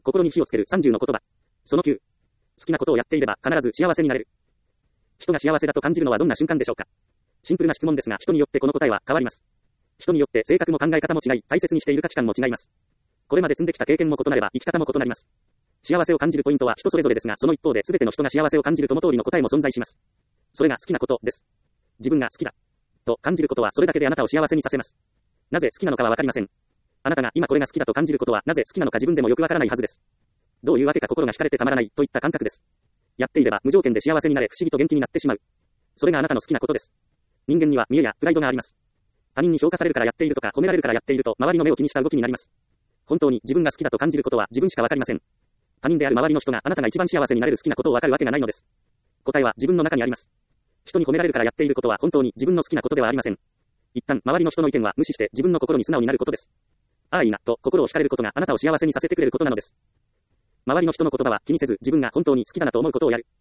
心に火をつける30の言葉。その9。好きなことをやっていれば必ず幸せになれる。人が幸せだと感じるのはどんな瞬間でしょうか。シンプルな質問ですが、人によってこの答えは変わります。人によって性格も考え方も違い、大切にしている価値観も違います。これまで積んできた経験も異なれば生き方も異なります。幸せを感じるポイントは人それぞれですが、その一方で全ての人が幸せを感じるとも通りの答えも存在します。それが好きなことです。自分が好きだと感じることはそれだけであなたを幸せにさせます。なぜ好きなのかはわかりません。あなたが今これが好きだと感じることはなぜ好きなのか自分でもよくわからないはずです。どういうわけか心が惹かれてたまらないといった感覚です。やっていれば無条件で幸せになれ、不思議と元気になってしまう。それがあなたの好きなことです。人間には見栄やプライドがあります。他人に評価されるからやっているとか褒められるからやっていると周りの目を気にした動きになります。本当に自分が好きだと感じることは自分しかわかりません。他人である周りの人があなたが一番幸せになれる好きなことをわかるわけがないのです。答えは自分の中にあります。人に褒められるからやっていることは本当に自分の好きなことではありません。一旦周りの人の意見は無視して自分の心に素直になることです。ああいいなと心を惹かれることがあなたを幸せにさせてくれることなのです。周りの人の言葉は気にせず自分が本当に好きだなと思うことをやる。